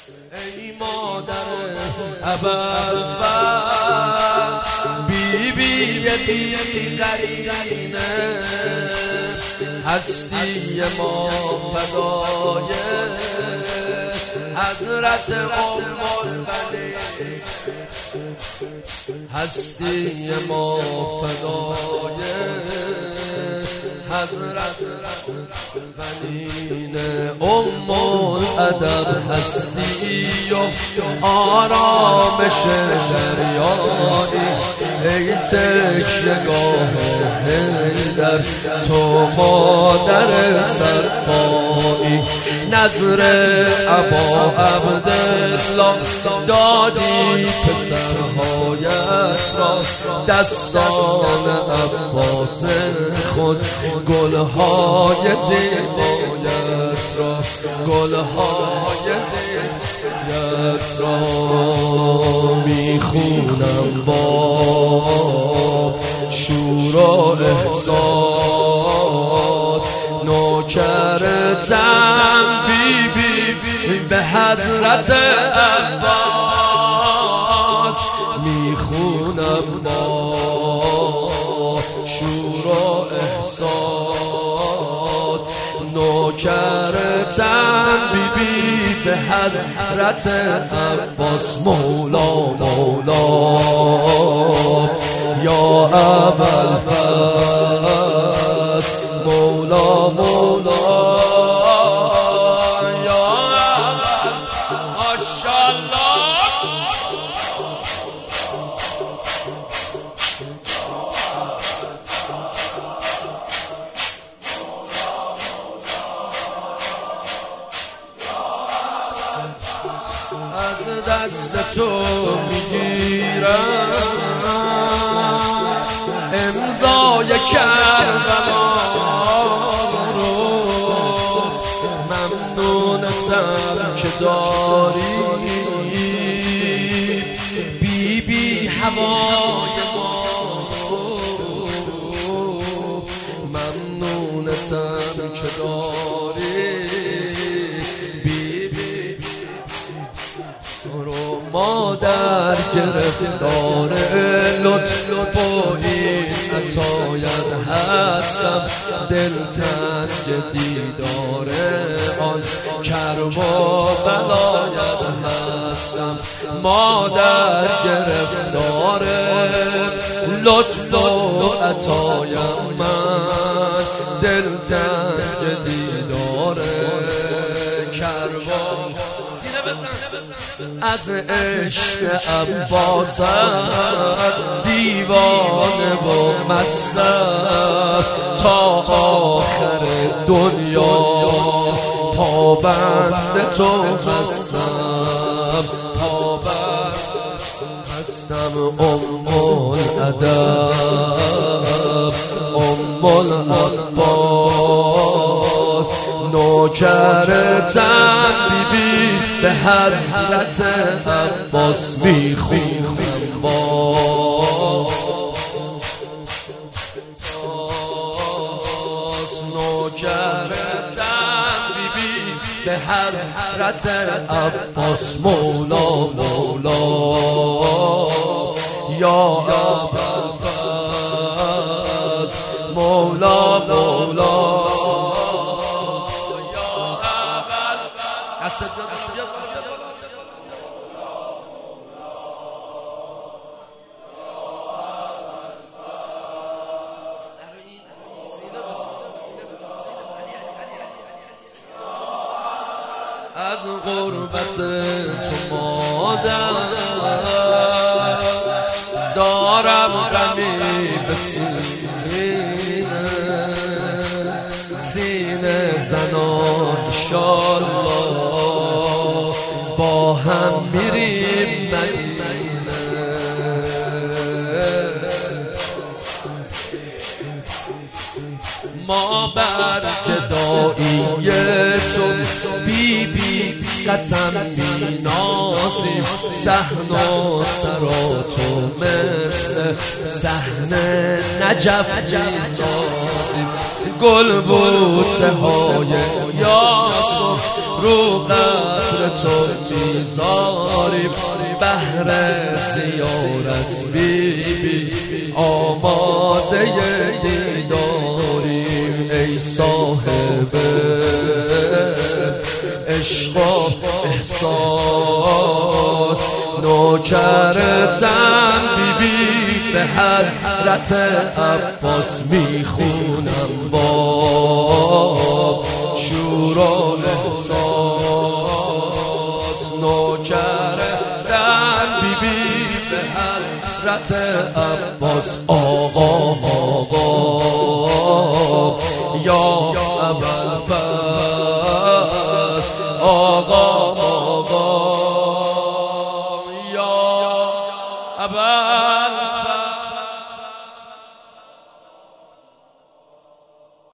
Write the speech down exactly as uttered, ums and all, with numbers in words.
ای مادر ابوالفضل بی بی بی قرینه هستی ما فدای حضرت ام البنین هستی ما فدای حضرت بنین ام الادب هستی و آرامش شریانی ای تکیه‌گاه حیدر تو مادر سرپایی نظر ابا عبدالله دادی پسرهایت را دستان عباس خود گلهای زیبایت را گلهای زیبایت را میخونم با شور و احساس نوکرتم بی بی به حضرت عباس میخونم با شور و احساس نوکرتم بی بی به حضرت عباس مولا مولا یا ابوالفضل مولا مولا یا ماشاءالله از دست تو میگیرم امضای کربلا رو ممنونتم که داری بی بی هوای ما ممنونتم که داری بی بی رو مادر گرفتار لطف و این عطایت هستم دلتنگ دیدار آن کرب و بلایت هستم مادر گرفتار لطف و عطایم من دلتنگ دیدار کرب از عشق عباسم دیوانه و مستم تا آخر دنیا پابند تو هستم پابند هستم ام الادب ام العباس نوکرتم بی بی به حضرت عباس میخونم با نوکرتم بی بی به حضرت عباس مولا مولا یا ابوالفضل مولا مولا از غربت تو مادر دارم غمی به سینه سینه زنان انشالله با هم میریم مدینه ما بر جدایی تو بی بی قسم مینازیم صحن و سرا تو مثل صحن نجف میسازیم گل بوته های یاسر رو قبر تو میزنیم بهر زیارت بی بی آماده دیداریم ای صاحب عشق و احساس نوکرتم بی بی به حضرت عباس میخونم با شور و احساس نوکرتم بی بی به حضرت عباس آقا آقا یا ابوالفضل آقا